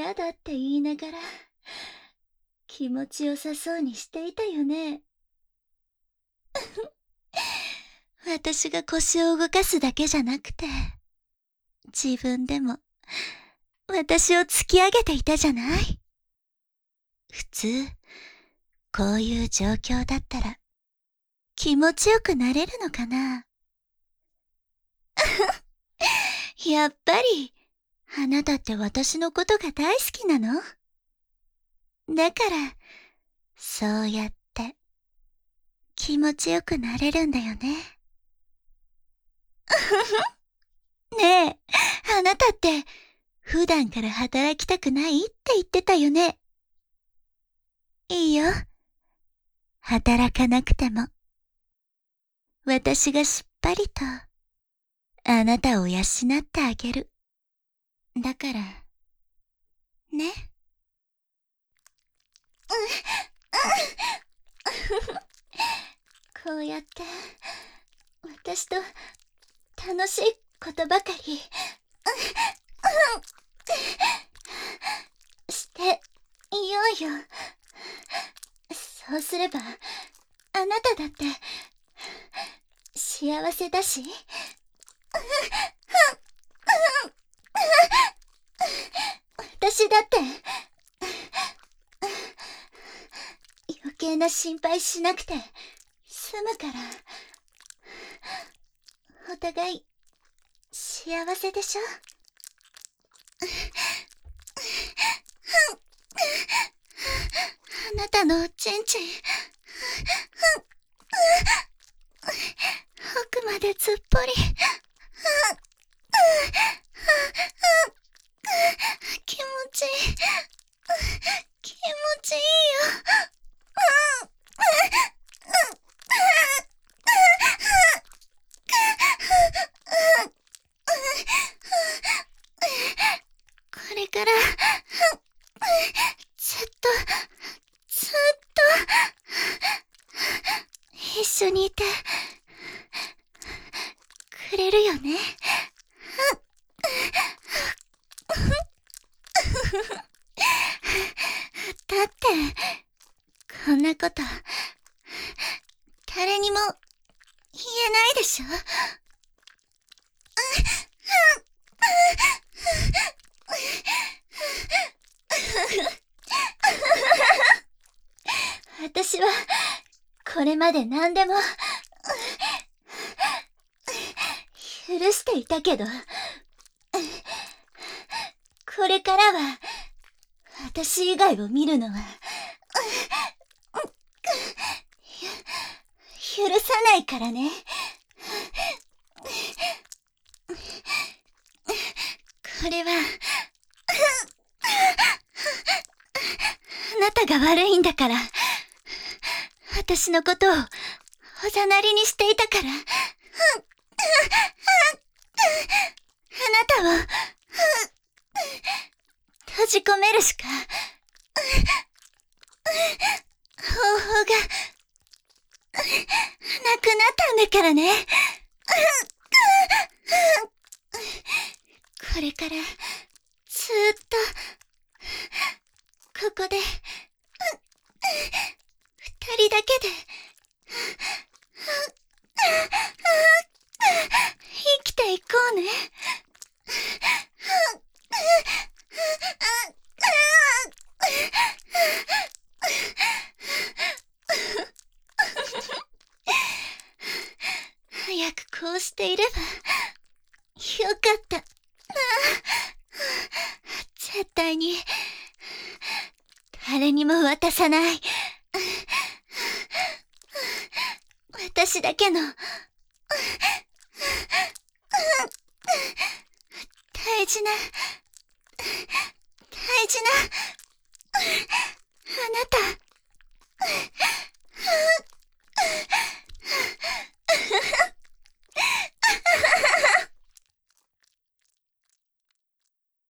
嫌だって言いながら気持ちよさそうにしていたよね。私が腰を動かすだけじゃなくて、自分でも私を突き上げていたじゃない。普通、こういう状況だったら気持ちよくなれるのかな。やっぱり、あなたって私のことが大好きなの？だから、そうやって気持ちよくなれるんだよね。ねえ、あなたって普段から働きたくないって言ってたよね。いいよ。働かなくても。私がしっかりとあなたを養ってあげる。だから、ね。こうやって私と楽しいことばかりしていようよ。そうすればあなただって幸せだし、私だって余計な心配しなくて済むから。お互い幸せでしょ。あなたのおちんちん奥までずっぽり気持ちいい、気持ちいいよ。これからずっとずっと一緒にいてくれるよね。だってこんなこと誰にも言えないでしょ。私はこれまで何でも許していたけど、これからは私以外を見るのは許さないからね。これはあなたが悪いんだから。私のことをおざなりにしていたから。あなたを閉じ込めるしか方法がなくなったんだからね。これからずーっとここで二人だけで生きていこうね。早くこうしていればよかった。絶対に誰にも渡さない。私だけの大事な大事な